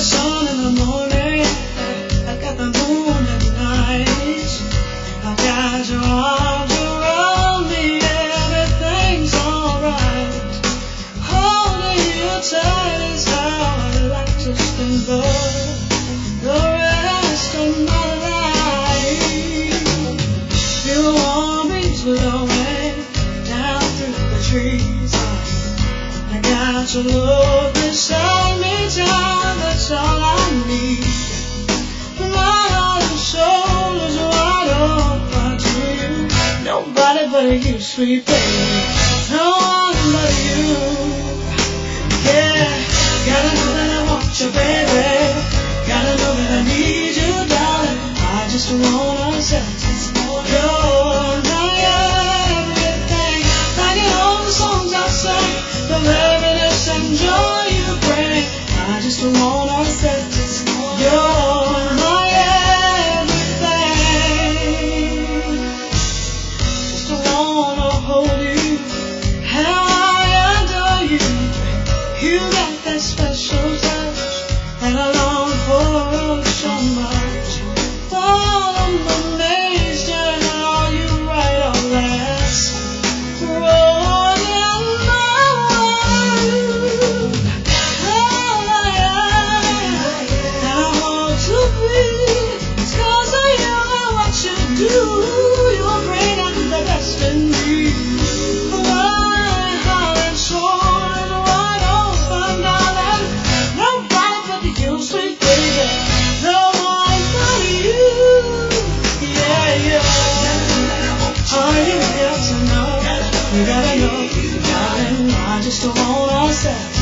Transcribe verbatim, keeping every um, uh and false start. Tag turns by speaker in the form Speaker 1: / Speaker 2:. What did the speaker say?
Speaker 1: sun in the morning, I got the moon at night. I got your arms around me, everything's alright. Holding you tight is how I like to spend the, the rest of my life. Feel the warm breeze blowing down through the trees. I got your love beside me, child, that's all I need. My heart and soul is wide open to you. Nobody but you, sweet baby. No one but you. Yeah, gotta know that I want you, baby. Gotta know that I need you, darling. I just wanna say you're my everything. Like in all the songs I sing, the happiness and joy you bring. I just wanna say you're my everything. Just wanna hold you, how I adore you. You got that special touch that I long for so much. Oh, I'm amazed at how you write all that. Roll in my world. Oh, yeah. And I want to be. It's 'cause of you and what you do. You'll bring out the best in me. My heart and soul is wide open, darling. Nobody but you, sweet baby. No one but you. Yeah, yeah. Oh, you got to know. You gotta know, darling. I just wanna say